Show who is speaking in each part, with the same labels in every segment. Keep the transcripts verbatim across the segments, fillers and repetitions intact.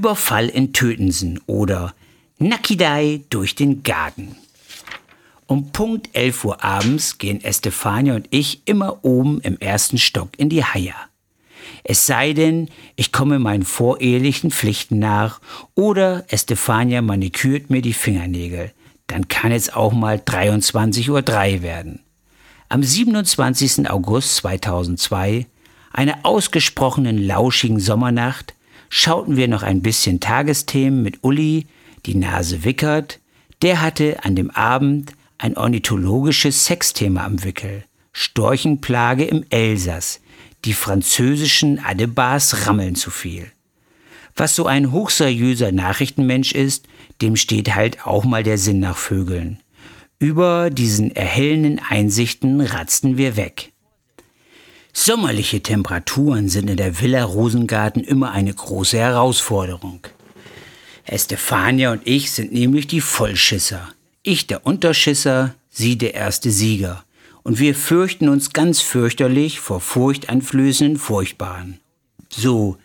Speaker 1: Überfall in Tötensen oder Nackidei durch den Garten. Um Punkt elf Uhr abends gehen Estefania und ich immer oben im ersten Stock in die Haia. Es sei denn, ich komme meinen vorehelichen Pflichten nach oder Estefania manikürt mir die Fingernägel. Dann kann es auch mal dreiundzwanzig Uhr drei werden. Am siebenundzwanzigsten August zweitausendzwei, einer ausgesprochenen lauschigen Sommernacht, schauten wir noch ein bisschen Tagesthemen mit Uli, die Nase Wickert. Der hatte an dem Abend ein ornithologisches Sexthema am Wickel. Storchenplage im Elsass. Die französischen Adebars rammeln zu viel. Was so ein hochseriöser Nachrichtenmensch ist, dem steht halt auch mal der Sinn nach Vögeln. Über diesen erhellenden Einsichten ratzten wir weg. Sommerliche Temperaturen sind in der Villa Rosengarten immer eine große Herausforderung. Estefania und ich sind nämlich die Vollschisser. Ich der Unterschisser, sie der erste Sieger. Und wir fürchten uns ganz fürchterlich vor furchteinflößenden Furchtbaren. So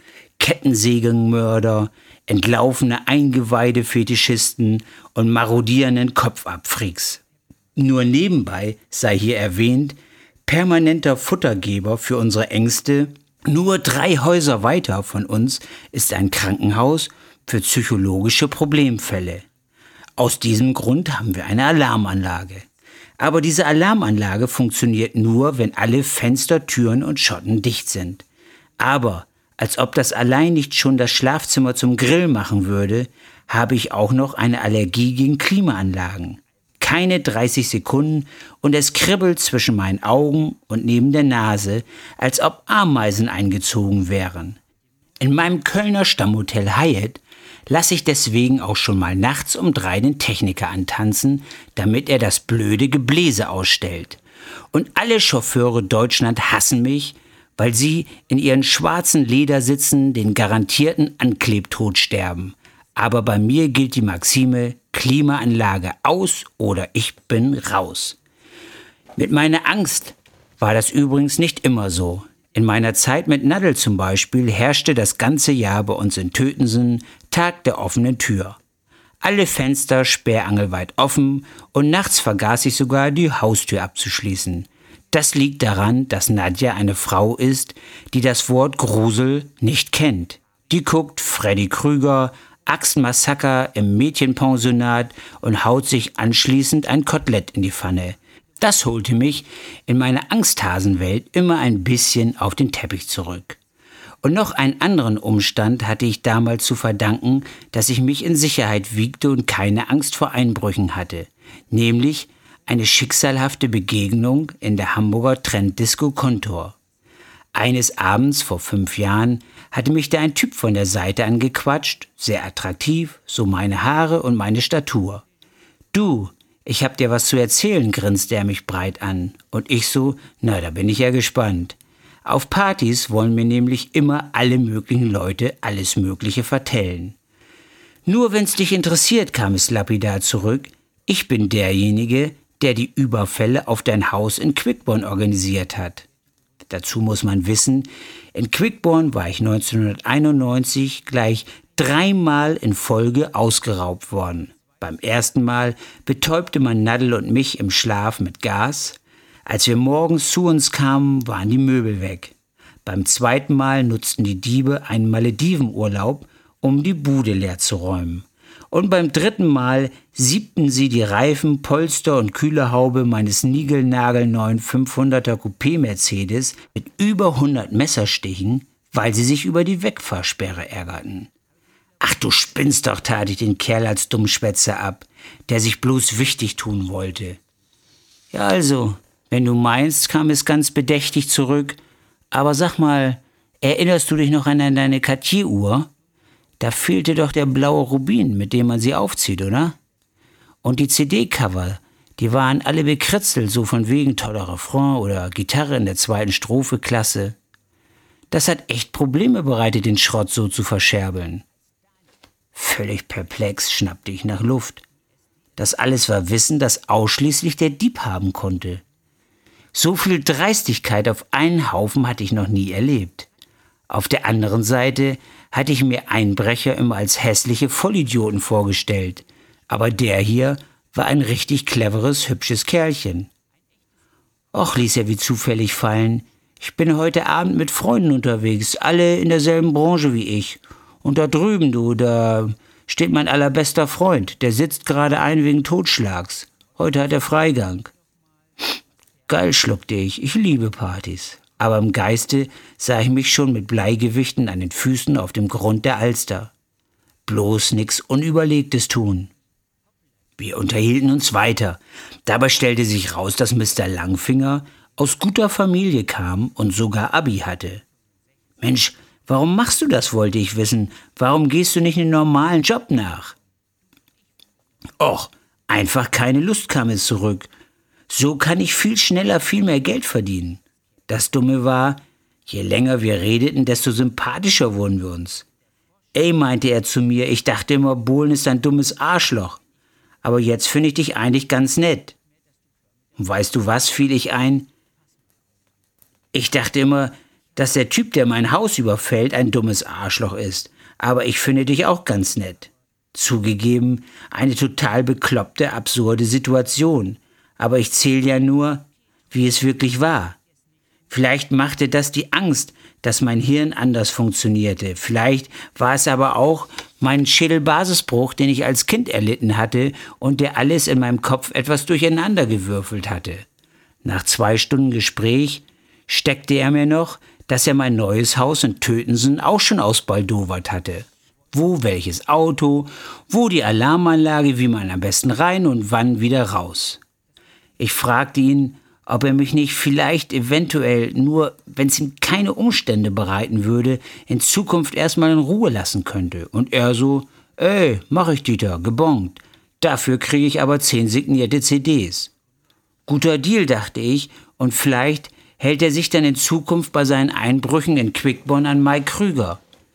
Speaker 1: Kettensägenmörder, entlaufene Eingeweidefetischisten und marodierenden Kopfabfreaks. Nur nebenbei sei hier erwähnt, permanenter Futtergeber für unsere Ängste. Nur drei Häuser weiter von uns ist ein Krankenhaus für psychologische Problemfälle. Aus diesem Grund haben wir eine Alarmanlage. Aber diese Alarmanlage funktioniert nur, wenn alle Fenster, Türen und Schotten dicht sind. Aber als ob das allein nicht schon das Schlafzimmer zum Grill machen würde, habe ich auch noch eine Allergie gegen Klimaanlagen. Keine dreißig Sekunden und es kribbelt zwischen meinen Augen und neben der Nase, als ob Ameisen eingezogen wären. In meinem Kölner Stammhotel Hyatt lasse ich deswegen auch schon mal nachts um drei den Techniker antanzen, damit er das blöde Gebläse ausstellt. Und alle Chauffeure Deutschland hassen mich, weil sie in ihren schwarzen Ledersitzen den garantierten Anklebtod sterben. Aber bei mir gilt die Maxime, Klimaanlage aus oder ich bin raus. Mit meiner Angst war das übrigens nicht immer so. In meiner Zeit mit Nadel zum Beispiel herrschte das ganze Jahr bei uns in Tötensen Tag der offenen Tür. Alle Fenster sperrangelweit offen und nachts vergaß ich sogar, die Haustür abzuschließen. Das liegt daran, dass Nadja eine Frau ist, die das Wort Grusel nicht kennt. Die guckt Freddy Krüger, Axtmassaker im Mädchenpensionat und haut sich anschließend ein Kotelett in die Pfanne. Das holte mich in meiner Angsthasenwelt immer ein bisschen auf den Teppich zurück. Und noch einen anderen Umstand hatte ich damals zu verdanken, dass ich mich in Sicherheit wiegte und keine Angst vor Einbrüchen hatte. Nämlich eine schicksalhafte Begegnung in der Hamburger Trenddisco Kontor. Eines Abends vor fünf Jahren hatte mich da ein Typ von der Seite angequatscht, sehr attraktiv, so meine Haare und meine Statur. »Du, ich hab dir was zu erzählen«, grinste er mich breit an. Und ich so, na, da bin ich ja gespannt. Auf Partys wollen mir nämlich immer alle möglichen Leute alles Mögliche vertellen. Nur wenn's dich interessiert, kam es lapidar zurück, ich bin derjenige, der die Überfälle auf dein Haus in Quickborn organisiert hat. Dazu muss man wissen, in Quickborn war ich neunzehnhunderteinundneunzig gleich dreimal in Folge ausgeraubt worden. Beim ersten Mal betäubte man Nadel und mich im Schlaf mit Gas. Als wir morgens zu uns kamen, waren die Möbel weg. Beim zweiten Mal nutzten die Diebe einen Maledivenurlaub, um die Bude leer zu räumen. Und beim dritten Mal siebten sie die Reifen, Polster und Kühlerhaube meines niegelnagelneuen fünfhunderter Coupé Mercedes mit über hundert Messerstichen, weil sie sich über die Wegfahrsperre ärgerten. »Ach, du spinnst doch«, tat ich den Kerl als Dummschwätzer ab, der sich bloß wichtig tun wollte. »Ja also, wenn du meinst«, kam es ganz bedächtig zurück, »aber sag mal, erinnerst du dich noch an deine Cartier-Uhr? Da fehlte doch der blaue Rubin, mit dem man sie aufzieht, oder? Und die C D-Cover, die waren alle bekritzelt, so von wegen toller Refrain oder Gitarre in der zweiten Strophe, klasse. Das hat echt Probleme bereitet, den Schrott so zu verscherbeln.« Völlig perplex schnappte ich nach Luft. Das alles war Wissen, das ausschließlich der Dieb haben konnte. So viel Dreistigkeit auf einen Haufen hatte ich noch nie erlebt. Auf der anderen Seite hatte ich mir Einbrecher immer als hässliche Vollidioten vorgestellt. Aber der hier war ein richtig cleveres, hübsches Kerlchen. Och, ließ er wie zufällig fallen. Ich bin heute Abend mit Freunden unterwegs, alle in derselben Branche wie ich. Und da drüben, du, da steht mein allerbester Freund. Der sitzt gerade ein wegen Totschlags. Heute hat er Freigang. Geil, schluckte ich. Ich liebe Partys. Aber im Geiste sah ich mich schon mit Bleigewichten an den Füßen auf dem Grund der Alster. Bloß nix Unüberlegtes tun. Wir unterhielten uns weiter. Dabei stellte sich raus, dass Mister Langfinger aus guter Familie kam und sogar Abi hatte. Mensch, warum machst du das, wollte ich wissen. Warum gehst du nicht einen normalen Job nach? Och, einfach keine Lust, kam es zurück. So kann ich viel schneller viel mehr Geld verdienen. Das Dumme war, je länger wir redeten, desto sympathischer wurden wir uns. Ey, meinte er zu mir, ich dachte immer, Bohlen ist ein dummes Arschloch. Aber jetzt finde ich dich eigentlich ganz nett. Und weißt du was, fiel ich ein? Ich dachte immer, dass der Typ, der mein Haus überfällt, ein dummes Arschloch ist. Aber ich finde dich auch ganz nett. Zugegeben, eine total bekloppte, absurde Situation. Aber ich zähle ja nur, wie es wirklich war. Vielleicht machte das die Angst, dass mein Hirn anders funktionierte. Vielleicht war es aber auch mein Schädelbasisbruch, den ich als Kind erlitten hatte und der alles in meinem Kopf etwas durcheinandergewürfelt hatte. Nach zwei Stunden Gespräch steckte er mir noch, dass er mein neues Haus in Tötensen auch schon ausbaldowert hatte. Wo welches Auto, wo die Alarmanlage, wie man am besten rein und wann wieder raus. Ich fragte ihn, ob er mich nicht vielleicht eventuell, nur wenn es ihm keine Umstände bereiten würde, in Zukunft erstmal in Ruhe lassen könnte. Und er so, ey, mach ich, Dieter, gebongt. Dafür kriege ich aber zehn signierte C Ds. Guter Deal, dachte ich, und vielleicht hält er sich dann in Zukunft bei seinen Einbrüchen in Quickborn an Mike Krüger.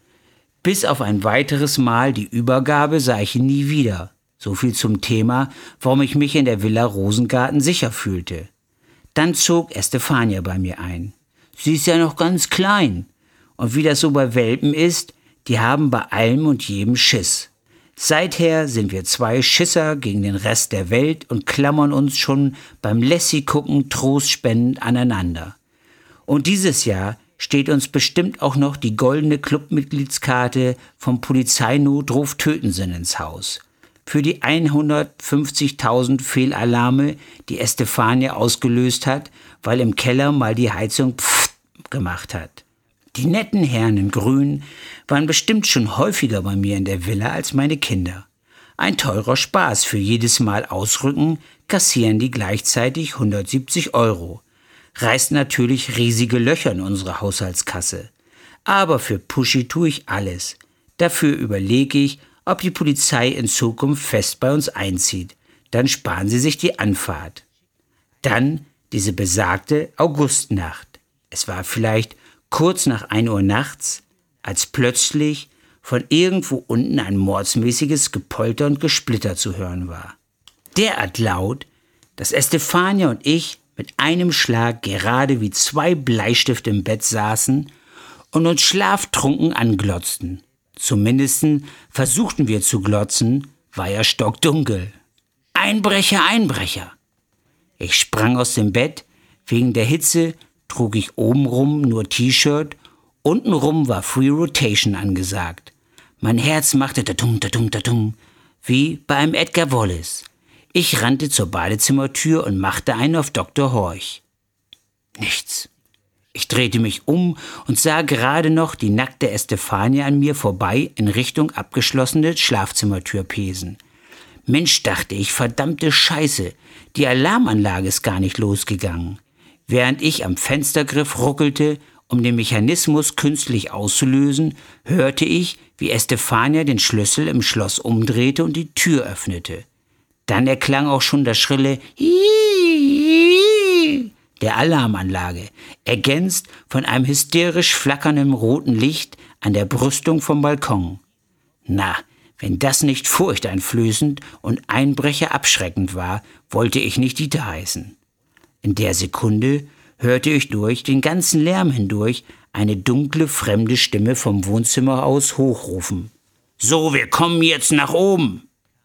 Speaker 1: Bis auf ein weiteres Mal die Übergabe sah ich ihn nie wieder. So viel zum Thema, warum ich mich in der Villa Rosengarten sicher fühlte. Dann zog Estefania bei mir ein. Sie ist ja noch ganz klein. Und wie das so bei Welpen ist, die haben bei allem und jedem Schiss. Seither sind wir zwei Schisser gegen den Rest der Welt und klammern uns schon beim Lassie-Gucken trostspendend aneinander. Und dieses Jahr steht uns bestimmt auch noch die goldene Clubmitgliedskarte vom Polizeinotruf Tötensen ins Haus. Für die hundertfünfzigtausend Fehlalarme, die Estefania ausgelöst hat, weil im Keller mal die Heizung pfft gemacht hat. Die netten Herren in Grün waren bestimmt schon häufiger bei mir in der Villa als meine Kinder. Ein teurer Spaß, für jedes Mal ausrücken, kassieren die gleichzeitig hundertsiebzig Euro. Reißt natürlich riesige Löcher in unsere Haushaltskasse. Aber für Puschi tue ich alles. Dafür überlege ich, ob die Polizei in Zukunft fest bei uns einzieht. Dann sparen sie sich die Anfahrt. Dann diese besagte Augustnacht. Es war vielleicht kurz nach ein Uhr nachts, als plötzlich von irgendwo unten ein mordsmäßiges Gepolter und Gesplitter zu hören war. Derart laut, dass Estefania und ich mit einem Schlag gerade wie zwei Bleistifte im Bett saßen und uns schlaftrunken anglotzten. Zumindest versuchten wir zu glotzen, war ja stockdunkel. Einbrecher, Einbrecher! Ich sprang aus dem Bett, wegen der Hitze trug ich obenrum nur T-Shirt, untenrum war Free Rotation angesagt. Mein Herz machte tatung, tatung, tatung, wie bei einem Edgar Wallace. Ich rannte zur Badezimmertür und machte einen auf Doktor Horch. Nichts. Ich drehte mich um und sah gerade noch die nackte Estefania an mir vorbei in Richtung abgeschlossene Schlafzimmertür pesen. Mensch, dachte ich, verdammte Scheiße, die Alarmanlage ist gar nicht losgegangen. Während ich am Fenstergriff ruckelte, um den Mechanismus künstlich auszulösen, hörte ich, wie Estefania den Schlüssel im Schloss umdrehte und die Tür öffnete. Dann erklang auch schon das schrille Hiiii der Alarmanlage, ergänzt von einem hysterisch flackernden roten Licht an der Brüstung vom Balkon. Na, wenn das nicht furchteinflößend und Einbrecher abschreckend war, wollte ich nicht Dieter heißen. In der Sekunde hörte ich durch den ganzen Lärm hindurch eine dunkle, fremde Stimme vom Wohnzimmer aus hochrufen. »So, wir kommen jetzt nach oben!«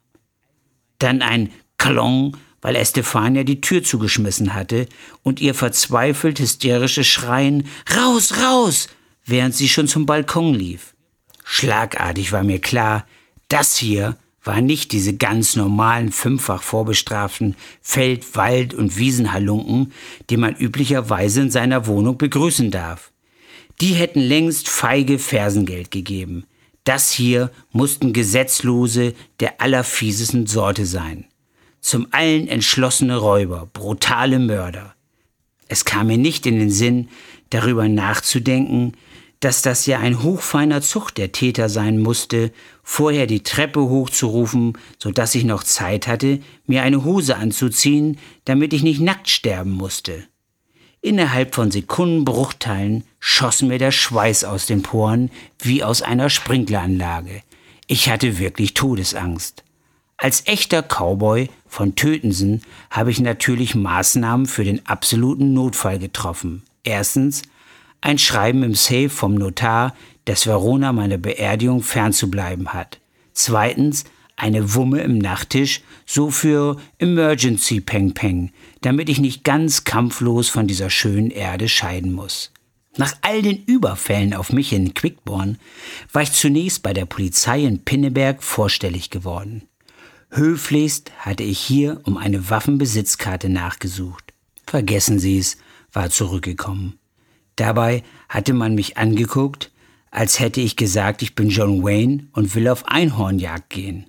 Speaker 1: Dann ein Klong, weil Estefania die Tür zugeschmissen hatte und ihr verzweifelt hysterisches Schreien »Raus, raus!«, während sie schon zum Balkon lief. Schlagartig war mir klar, das hier war nicht diese ganz normalen, fünffach vorbestraften Feld-, Wald- und Wiesenhalunken, die man üblicherweise in seiner Wohnung begrüßen darf. Die hätten längst feige Fersengeld gegeben. Das hier mussten Gesetzlose der allerfiesesten Sorte sein. Zum allen entschlossene Räuber, brutale Mörder. Es kam mir nicht in den Sinn, darüber nachzudenken, dass das ja ein hochfeiner Zug der Täter sein musste, vorher die Treppe hochzurufen, sodass ich noch Zeit hatte, mir eine Hose anzuziehen, damit ich nicht nackt sterben musste. Innerhalb von Sekundenbruchteilen schoss mir der Schweiß aus den Poren wie aus einer Sprinkleranlage. Ich hatte wirklich Todesangst. Als echter Cowboy von Tötensen habe ich natürlich Maßnahmen für den absoluten Notfall getroffen. Erstens ein Schreiben im Safe vom Notar, dass Verona meiner Beerdigung fernzubleiben hat. Zweitens eine Wumme im Nachttisch, so für Emergency Peng Peng, damit ich nicht ganz kampflos von dieser schönen Erde scheiden muss. Nach all den Überfällen auf mich in Quickborn war ich zunächst bei der Polizei in Pinneberg vorstellig geworden. Höflichst hatte ich hier um eine Waffenbesitzkarte nachgesucht. Vergessen Sie es, war zurückgekommen. Dabei hatte man mich angeguckt, als hätte ich gesagt, ich bin John Wayne und will auf Einhornjagd gehen.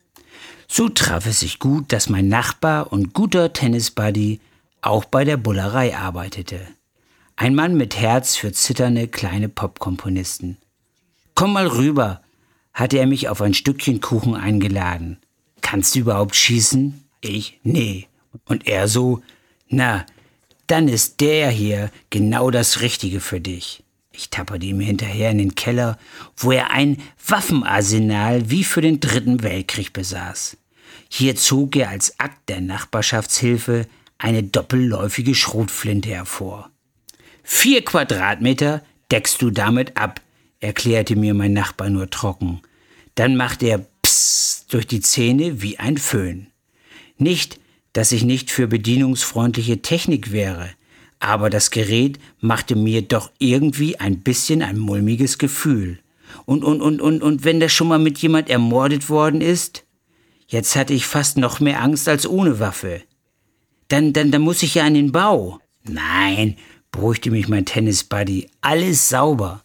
Speaker 1: So traf es sich gut, dass mein Nachbar und guter Tennisbuddy auch bei der Bullerei arbeitete. Ein Mann mit Herz für zitternde kleine Popkomponisten. »Komm mal rüber«, hatte er mich auf ein Stückchen Kuchen eingeladen. »Kannst du überhaupt schießen?« Ich, »Nee.« Und er so, »Na, dann ist der hier genau das Richtige für dich.« Ich tapperte ihm hinterher in den Keller, wo er ein Waffenarsenal wie für den Dritten Weltkrieg besaß. Hier zog er als Akt der Nachbarschaftshilfe eine doppelläufige Schrotflinte hervor. »Vier Quadratmeter deckst du damit ab«, erklärte mir mein Nachbar nur trocken. Dann machte er Psst durch die Zähne wie ein Föhn. Nicht, dass ich nicht für bedienungsfreundliche Technik wäre, aber das Gerät machte mir doch irgendwie ein bisschen ein mulmiges Gefühl. Und, und, und, und, und wenn das schon mal mit jemand ermordet worden ist? Jetzt hatte ich fast noch mehr Angst als ohne Waffe. Dann, dann, dann muss ich ja an den Bau. Nein, beruhigte mich mein Tennisbuddy, alles sauber.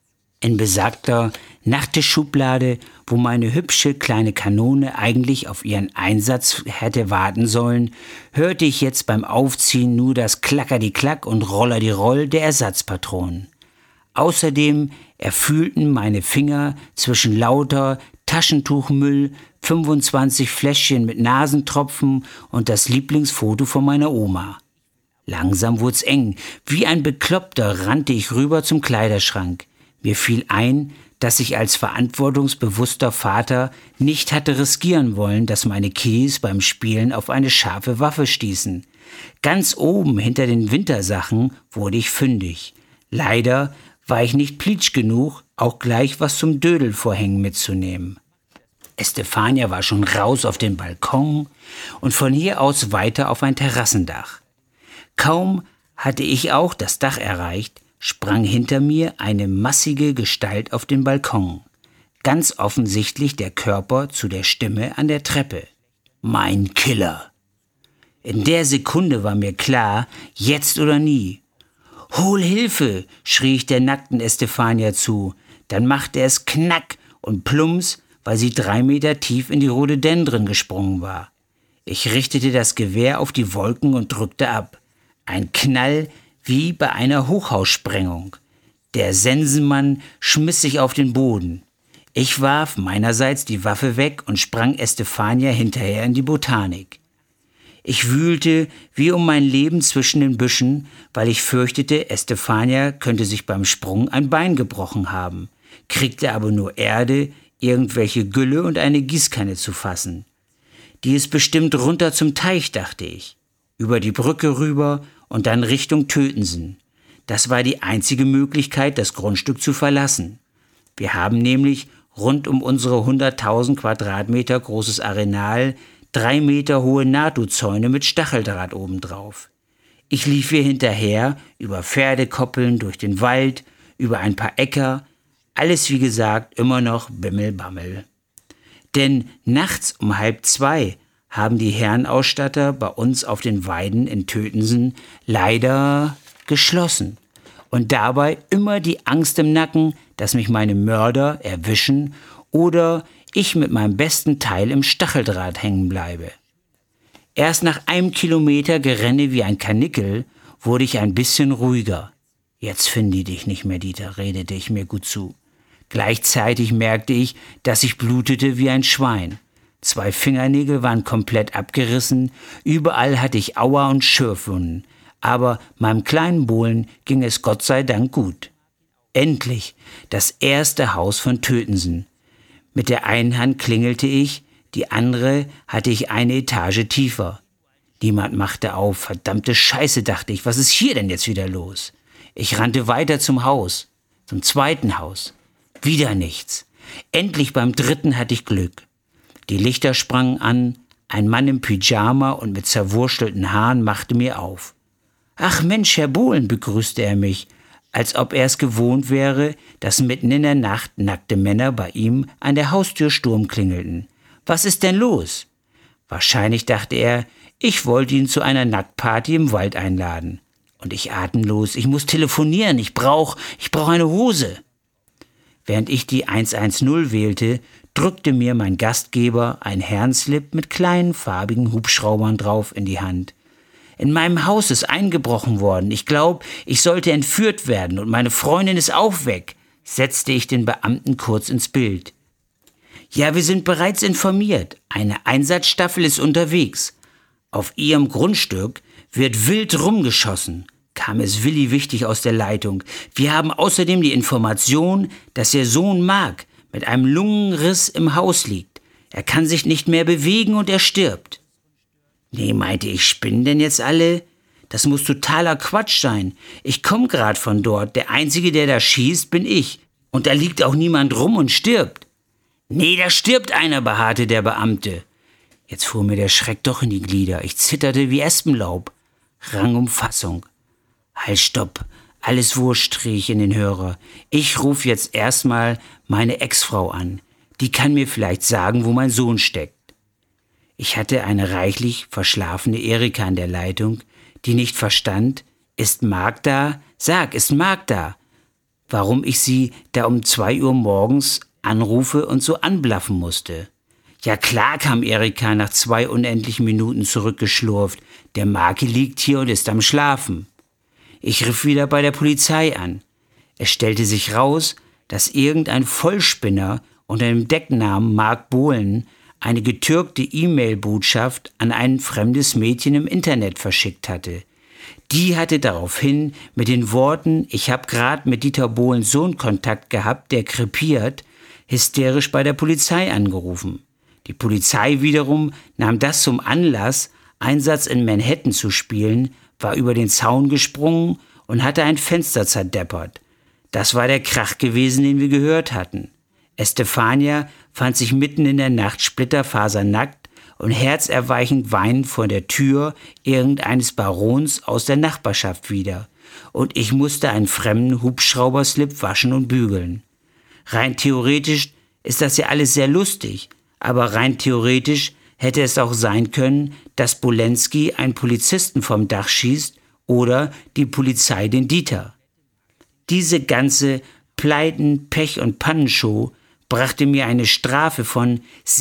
Speaker 1: In besagter Nachttischschublade, wo meine hübsche kleine Kanone eigentlich auf ihren Einsatz hätte warten sollen, hörte ich jetzt beim Aufziehen nur das Klackerdi-Klack und Rollerdi-Roll der Ersatzpatronen. Außerdem erfühlten meine Finger zwischen lauter Taschentuchmüll, fünfundzwanzig Fläschchen mit Nasentropfen und das Lieblingsfoto von meiner Oma. Langsam wurd's eng. Wie ein Bekloppter rannte ich rüber zum Kleiderschrank. Mir fiel ein, dass ich als verantwortungsbewusster Vater nicht hatte riskieren wollen, dass meine Kiddies beim Spielen auf eine scharfe Waffe stießen. Ganz oben hinter den Wintersachen wurde ich fündig. Leider war ich nicht plitsch genug, auch gleich was zum Dödelvorhängen mitzunehmen. Estefania war schon raus auf den Balkon und von hier aus weiter auf ein Terrassendach. Kaum hatte ich auch das Dach erreicht, sprang hinter mir eine massige Gestalt auf den Balkon. Ganz offensichtlich der Körper zu der Stimme an der Treppe. Mein Killer. In der Sekunde war mir klar, jetzt oder nie. »Hol Hilfe«, schrie ich der nackten Estefania zu. Dann machte es Knack und Plumps, weil sie drei Meter tief in die Rhododendren gesprungen war. Ich richtete das Gewehr auf die Wolken und drückte ab. Ein Knall wie bei einer Hochhaussprengung. Der Sensenmann schmiss sich auf den Boden. Ich warf meinerseits die Waffe weg und sprang Estefania hinterher in die Botanik. Ich wühlte wie um mein Leben zwischen den Büschen, weil ich fürchtete, Estefania könnte sich beim Sprung ein Bein gebrochen haben, kriegte aber nur Erde, irgendwelche Gülle und eine Gießkanne zu fassen. Die ist bestimmt runter zum Teich, dachte ich. Über die Brücke rüber und dann Richtung Tötensen. das war die einzige Möglichkeit, das Grundstück zu verlassen. Wir haben nämlich rund um unsere hunderttausend Quadratmeter großes Arenal drei Meter hohe NATO-Zäune mit Stacheldraht obendrauf. Ich lief ihr hinterher, über Pferdekoppeln, durch den Wald, über ein paar Äcker, alles wie gesagt immer noch Bimmelbammel. Denn nachts um halb zwei haben die Herrenausstatter bei uns auf den Weiden in Tötensen leider geschlossen. Und dabei immer die Angst im Nacken, dass mich meine Mörder erwischen oder ich mit meinem besten Teil im Stacheldraht hängen bleibe. Erst nach einem Kilometer Gerenne wie ein Karnickel wurde ich ein bisschen ruhiger. Jetzt finden die dich nicht mehr, Dieter, redete ich mir gut zu. Gleichzeitig merkte ich, dass ich blutete wie ein Schwein. Zwei Fingernägel waren komplett abgerissen, überall hatte ich Aua und Schürfwunden. Aber meinem kleinen Bohlen ging es Gott sei Dank gut. Endlich das erste Haus von Tötensen. Mit der einen Hand klingelte ich, die andere hatte ich eine Etage tiefer. Niemand machte auf. Verdammte Scheiße, dachte ich, was ist hier denn jetzt wieder los? Ich rannte weiter zum Haus, zum zweiten Haus. Wieder nichts. Endlich beim dritten hatte ich Glück. Die Lichter sprangen an, ein Mann im Pyjama und mit zerwurstelten Haaren machte mir auf. »Ach Mensch, Herr Bohlen«, begrüßte er mich, als ob er es gewohnt wäre, dass mitten in der Nacht nackte Männer bei ihm an der Haustür Sturm klingelten. »Was ist denn los?« Wahrscheinlich dachte er, ich wollte ihn zu einer Nacktparty im Wald einladen. Und ich atemlos, ich muss telefonieren, ich brauch, ich brauch eine Hose. Während ich die hundertzehn wählte, drückte mir mein Gastgeber ein Herrenslip mit kleinen farbigen Hubschraubern drauf in die Hand. »In meinem Haus ist eingebrochen worden. Ich glaube, ich sollte entführt werden und meine Freundin ist auch weg«, setzte ich den Beamten kurz ins Bild. »Ja, wir sind bereits informiert. Eine Einsatzstaffel ist unterwegs. Auf Ihrem Grundstück wird wild rumgeschossen«, kam es Willi wichtig aus der Leitung. »Wir haben außerdem die Information, dass Ihr Sohn Mark mit einem Lungenriss im Haus liegt. Er kann sich nicht mehr bewegen und er stirbt.« »Nee«, meinte ich, »spinnen denn jetzt alle? Das muss totaler Quatsch sein. Ich komme gerade von dort. Der Einzige, der da schießt, bin ich. Und da liegt auch niemand rum und stirbt.« »Nee, da stirbt einer«, beharrte der Beamte. Jetzt fuhr mir der Schreck doch in die Glieder. Ich zitterte wie Espenlaub. Rang um Fassung. »Halt, stopp. Alles wurscht«, schrie ich in den Hörer. »Ich ruf jetzt erstmal meine Ex-Frau an. Die kann mir vielleicht sagen, wo mein Sohn steckt.« Ich hatte eine reichlich verschlafene Erika an der Leitung, die nicht verstand, »Ist Mark da? Sag, ist Mark da?« Warum ich sie da um zwei Uhr morgens anrufe und so anblaffen musste. »Ja klar«, kam Erika nach zwei unendlichen Minuten zurückgeschlurft. »Der Marki liegt hier und ist am Schlafen.« Ich rief wieder bei der Polizei an. Es stellte sich raus, dass irgendein Vollspinner unter dem Decknamen Mark Bohlen eine getürkte E-Mail-Botschaft an ein fremdes Mädchen im Internet verschickt hatte. Die hatte daraufhin mit den Worten, ich habe gerade mit Dieter Bohlens Sohn Kontakt gehabt, der krepiert, hysterisch bei der Polizei angerufen. Die Polizei wiederum nahm das zum Anlass, Einsatz in Manhattan zu spielen, war über den Zaun gesprungen und hatte ein Fenster zerdeppert. Das war der Krach gewesen, den wir gehört hatten. Estefania fand sich mitten in der Nacht splitterfasernackt und herzerweichend weinend vor der Tür irgendeines Barons aus der Nachbarschaft wieder. Und ich musste einen fremden Hubschrauberslip waschen und bügeln. Rein theoretisch ist das ja alles sehr lustig, aber rein theoretisch hätte es auch sein können, dass Bolenski einen Polizisten vom Dach schießt oder die Polizei den Dieter. Diese ganze Pleiten-, Pech- und Pannenshow brachte mir eine Strafe von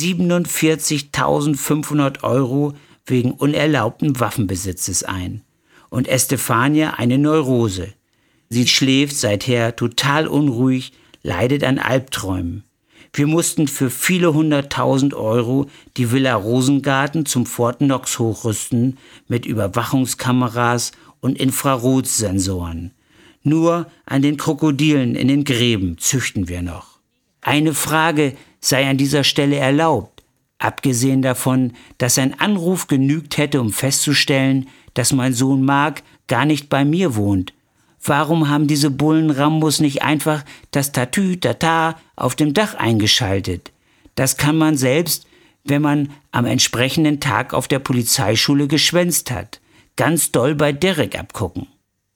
Speaker 1: siebenundvierzigtausendfünfhundert Euro wegen unerlaubten Waffenbesitzes ein. Und Estefania eine Neurose. Sie schläft seither total unruhig, leidet an Albträumen. Wir mussten für viele hunderttausend Euro die Villa Rosengarten zum Fort Knox hochrüsten mit Überwachungskameras und Infrarotsensoren. Nur an den Krokodilen in den Gräben züchten wir noch. Eine Frage sei an dieser Stelle erlaubt, abgesehen davon, dass ein Anruf genügt hätte, um festzustellen, dass mein Sohn Mark gar nicht bei mir wohnt. Warum haben diese Bullen Rambos nicht einfach das Tatü-Tata auf dem Dach eingeschaltet? Das kann man selbst, wenn man am entsprechenden Tag auf der Polizeischule geschwänzt hat. Ganz doll bei Derek abgucken.